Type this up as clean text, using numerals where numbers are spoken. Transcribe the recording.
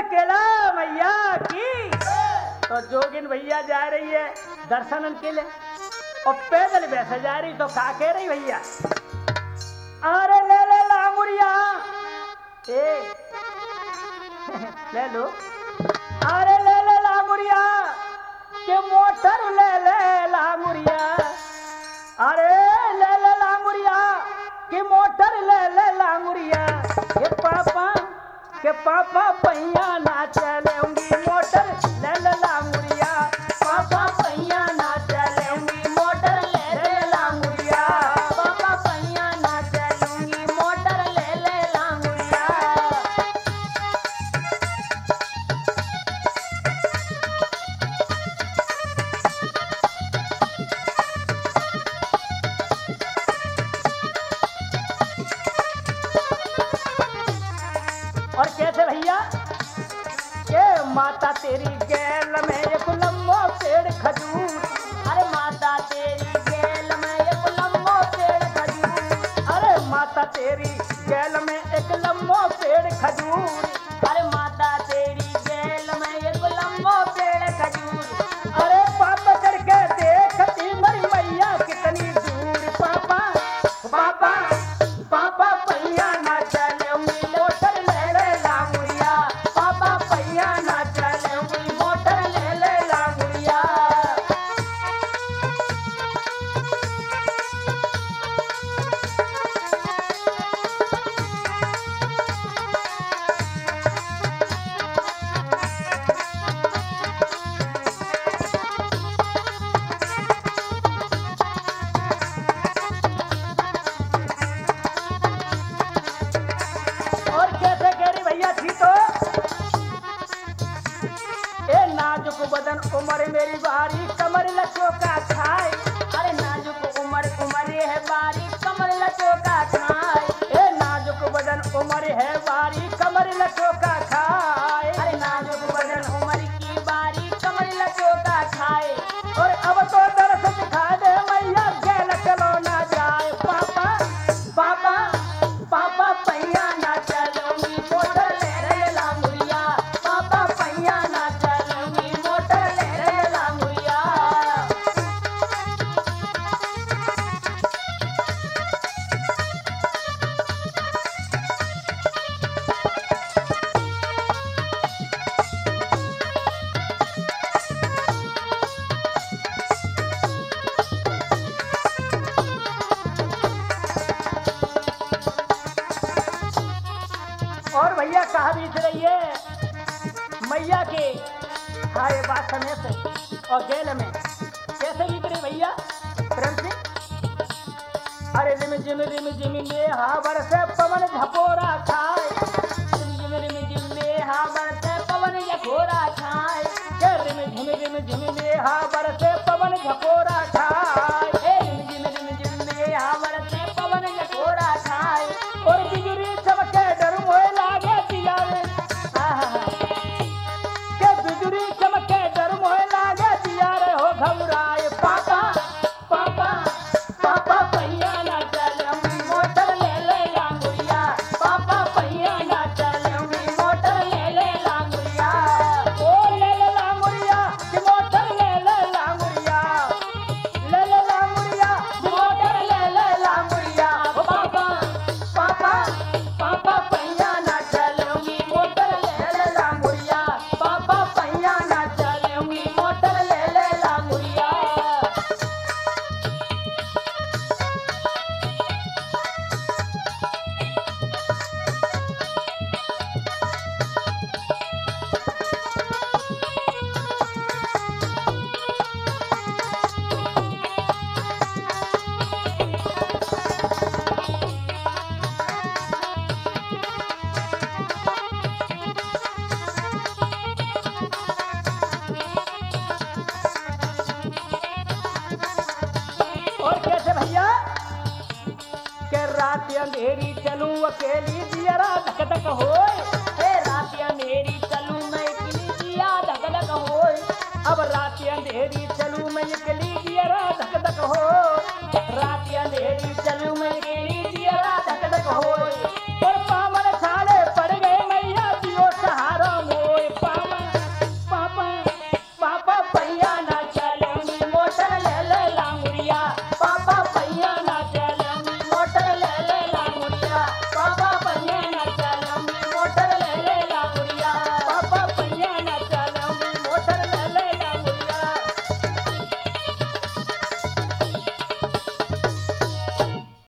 केला मैया की। तो जोगिन भैया जा रही है दर्शन के लिए और पैदल वैसे जा रही तो का कह रही भैया, अरे ले ले लांगुरिया ए ले लो, अरे ले ले लांगुरिया के मोटर ले ले लांगुरिया, अरे ले ले लांगुरिया के मोटर ले ले लांगुरिया के पापा पहिया ना चलेंगी मोटर ले ले लांगुरिया, पापा पहिया ना चलेंगी मोटर ले ले लांगुरिया, पापा पहिया ना चलेंगी मोटर ले ले लांगुरिया। और कैसे भैया के माता तेरी गैल में एक लंबो पेड़ खजूर, अरे माता तेरी गैल में एक लंबो पेड़ खजूर, अरे माता तेरी गैल में एक लंबो पेड़ खजूर, अरे माता तेरी गैल में एक लंबो पेड़ खजूर, अरे पापा करके देखती मरी मैया कितनी दूर, पापा पापा पापा पहिया ना चलेंगी मोटर ले ले लांगुरिया, पापा पहिया ना चलेंगी मोटर ले ले लांगुरिया। और कैसे कह रही भैया थी तो ए नाजुक बदन उम्र मेरी बारी कमर लचो का खाए, अरे नाजुक उम्र है बारी कमर लचो का खाए, ए नाजुक बदन उम्र है बारी कमर लचो का खाए, अरे नाजुक बदन उम्र की बारी कमर लचो का खाए, और अब तो दर्द दिखा दे मैया गैल चलो ना जाए, पापा पापा पापा पहिया ना चलूंगी मोटर ले रे लांगुरिया, पापा पहिया ना चलूंगी मोटर ले रे लांगुरिया। और भैया कहा बीत रही है मैया के हाय बात समय से और जेल में कैसे बीत रही भैया प्रेम से, अरे रिम जिम में हावर से पवन झपोरा खाए, रिम जिम में हावर से पवन झपोरा खाए, रिम जिम में हावर से पवन झपोरा खाए, रिम जिम में हावर से पवन झपोरा खाए, और बिजुरी चमके डर मोए लागे दिया रे, के बिजुरी चमके डर मोए लागे दिया रे हो घबराए, पापा पापा पापा पहिया ना चलूंगी मोटर ले ले लांगुरिया, पापा पहिया ना चलूंगी मोटर ले ले लांगुरिया, ओ ले ले लांगुरिया कि मोटर ले ले लांगुरिया, ले ले लांगुरिया कि मोटर ले ले लांगुरिया, ओ पापा पापा पापा पहिया ना चलूंगी मोटर ले ले लांगुरिया, पापा पहिया ना चलूंगी मोटर ले ले लांगुरिया। और कैसे भैया के रात अंधेरी चलूं अकेली दियरा धक धक होए, ए रात अंधेरी चलूं मैं अकेली दिया धक धक होए, अब रात अंधेरी चलूं मैं अकेली दियरा धक धक होए,